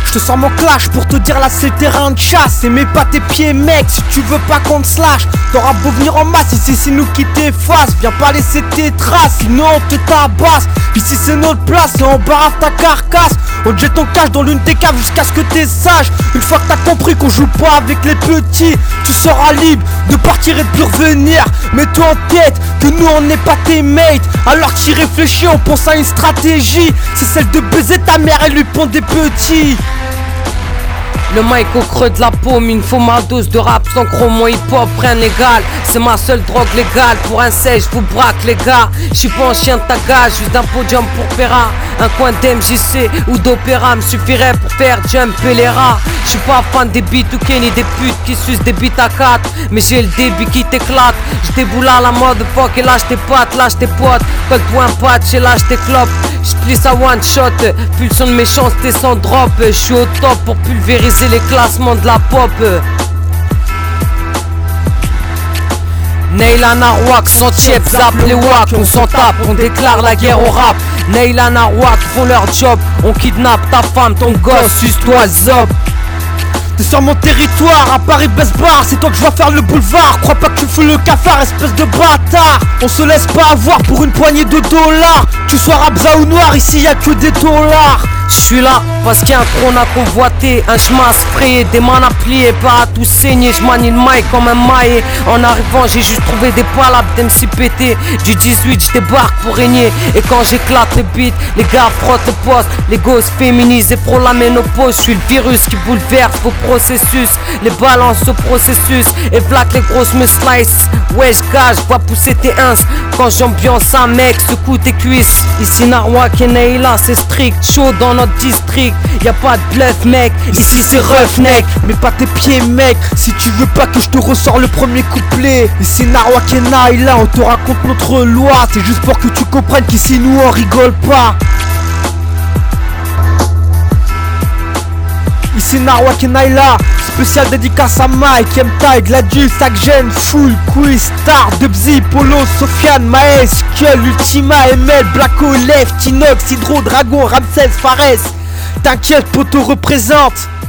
Je te sors mon clash pour te dire là c'est le terrain de chasse. Et mets pas tes pieds mec si tu veux pas qu'on te slash. T'auras beau venir en masse, ici c'est nous qui t'efface. Viens pas laisser tes traces, sinon on te tabasse. Ici c'est notre place et on barave ta carcasse. On te jette ton cash dans l'une des caves jusqu'à ce que t'es sage. Une fois que t'as compris qu'on joue pas avec les petits, tu seras libre de partir et de plus revenir. Mets-toi en tête que nous on n'est pas tes mates. Alors que t'y réfléchis, on pense à une stratégie. C'est celle de baiser ta mère et lui pondre des petits. Le mic au creux de la paume, il me faut ma dose de rap sans gros mon hip-hop, rien égal. C'est ma seule drogue légale, pour un sèche, je vous braque les gars. J'suis pas un chien de tagage, juste un podium pour Pera. Un coin d'MJC ou d'opéra me suffirait pour faire jumper les rats. J'suis pas fan des beats ou ni des putes qui sucent des beats à 4. Mais j'ai le débit qui t'éclate. J'déboule à la mode fuck et lâche tes pattes, lâche tes potes. Colle-toi un patch et lâche tes clopes. J'plie ça one shot, pulsion de méchanceté sans drop. J'suis au top pour pulvériser les classements de la pop. Neila Narouak, sans tiep, zap les wack, on s'en tape, on déclare la guerre au rap. Neila Narouak font leur job, on kidnappe ta femme, ton gosse, suce-toi zop. T'es sur mon territoire, à Paris baisse bar, c'est toi que je vois faire le boulevard. Crois pas que tu fous le cafard, espèce de bâtard. On se laisse pas avoir pour une poignée de dollars. Tu sois rabza ou noir, ici y'a que des dollars. J'suis là parce qu'il y a un trône à convoiter, un chemin à se frayer, des mains à plier, pas à tout saigner. J'manie le mic comme un maillet. En arrivant j'ai juste trouvé des palabres d'MC pété. Du 18 j'débarque pour régner. Et quand j'éclate les beats, les gars frottent le poste. Les gosses féminisent et frôlent la ménopause. J'suis le virus qui bouleverse vos processus. Les balances au processus et plaque les grosses me slice. Ouais j'gage, j'vois pousser tes ins. Quand j'ambiance un mec, secoue tes cuisses. Ici Narouak et Neila c'est strict, chaud dans notre district, y'a pas de bluff mec, ici c'est roughneck. Mets pas tes pieds mec, si tu veux pas que je te ressors le premier couplet. Ici Narouak et Neila, on te raconte notre loi. C'est juste pour que tu comprennes qu'ici nous on rigole pas. Ici Narouak et Neila, spécial dédicace à Mike, M-Tag, Gladius, Aggen, Full, Quiz, Star, Dubzy, Polo, Sofiane, Maes, Kull, Ultima, ML, Blacko, Left, Inox, Hydro, Dragon, Ramsès, Fares. T'inquiète, poto représente.